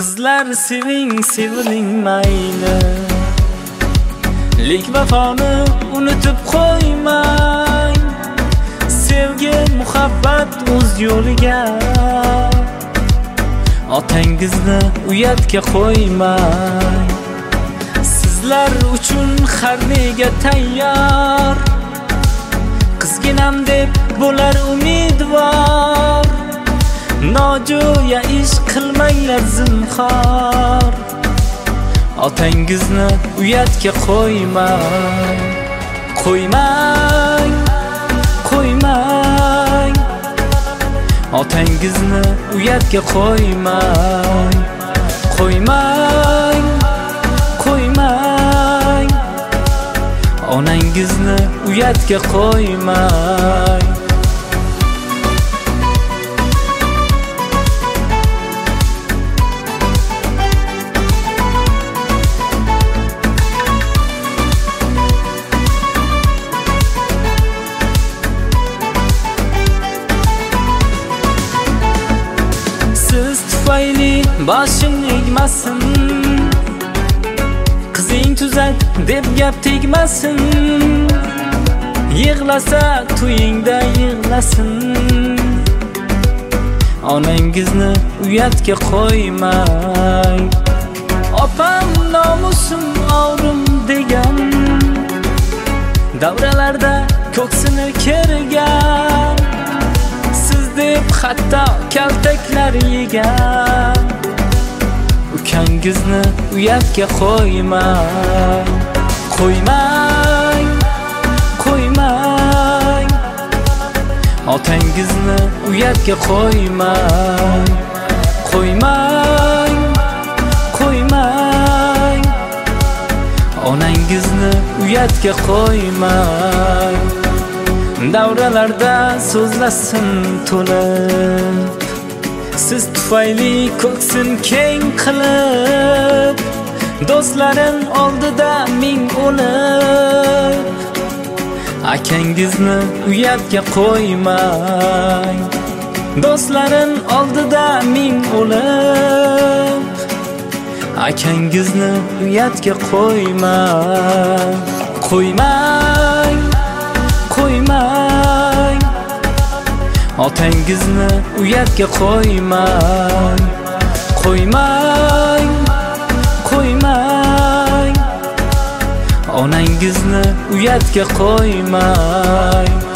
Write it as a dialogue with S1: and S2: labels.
S1: Qizlar seviling mayli, lek vafoni unutib qo'ymang. Sevgi muhabbat o'z yo'liga, otangizni uyatga qo'ymang. Sizlar uchun har nega tayyor, qizginam deb bo'lar umidvor. Nojo'ya ish qilmanglar zinhor, otangizni uyatga qo'ymang. Qo'ymang, qo'ymang, otangizni uyatga qo'ymang. Qo'ymang, qo'ymang, onangizni uyatga qo'ymang. Siz tufayli boshing egmasin, qizing tuzat deb gap tegmasin. Yig'lasa to'yingda yig'lasin, onangizni uyatga qo'ymang. Opam nomusim og'rim degan, davralarda ko'ksini kergan. Siz deb hatto kaltaklar yegan, ukangizni uyatga qo'ymang. Qo'ymang, qo'ymang, otangizni uyatga qo'ymang. Qo'ymang, qo'ymang, onangizni uyatga qo'ymang. Davralarda so'zlasin to'lib, siz tufayli ko'ksin keng qilib. Do'stlarim oldida ming o'lib, akangizni uyatga qo'ymang. Do'stlarim oldida ming o'lib, akangizni uyatga qo'ymang. Qo'ymang, qo'ymang, otangizni uyatga qo'ymang. Qo'ymang, qo'ymang, onangizni uyatga qo'ymang.